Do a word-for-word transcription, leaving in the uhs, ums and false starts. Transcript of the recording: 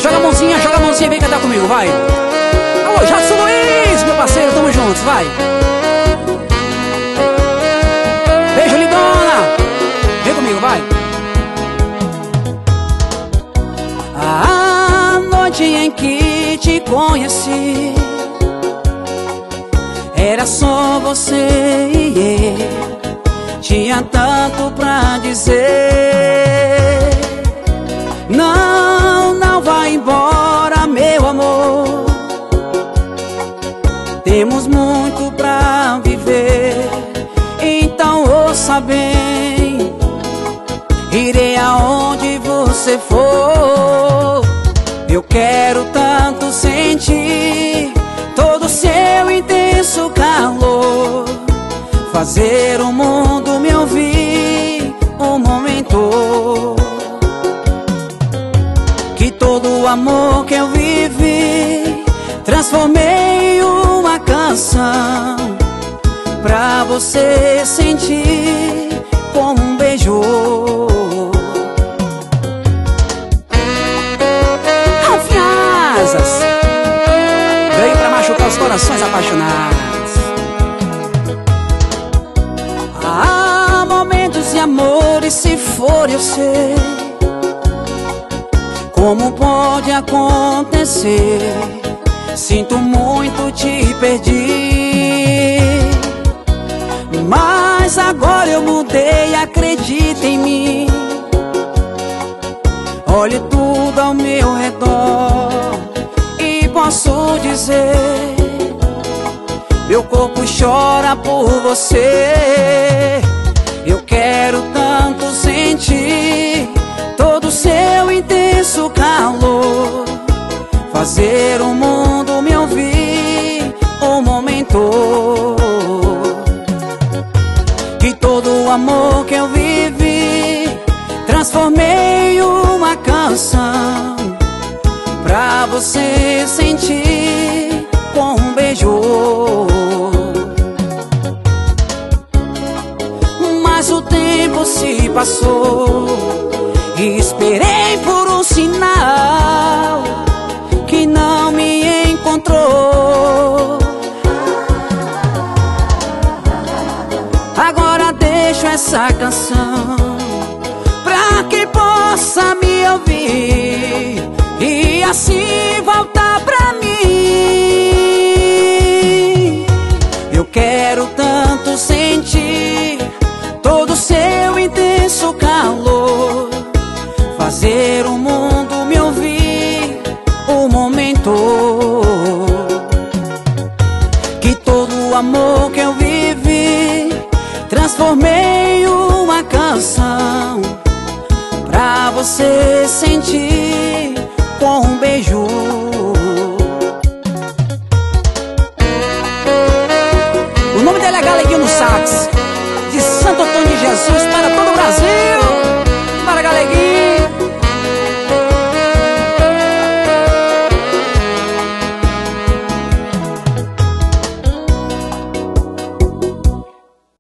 joga a mãozinha, joga a mãozinha, vem cantar comigo, vai. Alô, Jadson Luiz, meu parceiro, tamo juntos, vai. Beijo, lindona. Vem comigo, vai. A noite em que te conheci, era só você e eu. Tinha tanto pra dizer. Não, não vai embora, meu amor. Temos muito pra viver. Então ouça bem, irei aonde você for. Eu quero tanto sentir todo o seu intenso calor, fazer o mundo me ouvir um momento. Que todo o amor que eu vivi transformei em uma canção, pra você sentir como um beijo. Alfiazas veio pra machucar os corações apaixonados. Há momentos de amor e se for eu sei como pode acontecer. Sinto muito, te perdi, mas agora eu mudei, acredita em mim. Olhe tudo ao meu redor e posso dizer, meu corpo chora por você. Eu quero tanto sentir todo o seu intenso calor, fazer o mundo me ouvir um momento. Que todo o amor que eu vivi transformei em uma canção, pra você sentir com um beijo. Mas o tempo se passou e esperei por um sinal que não me encontrou. Agora deixo essa canção pra que possa me ouvir e assim voltar pra mim. Eu quero tanto sentir todo o seu intenso calor, fazer o mundo me ouvir um momento. Que todo o amor que eu vivi transformei em uma canção, pra você sentir com um beijo.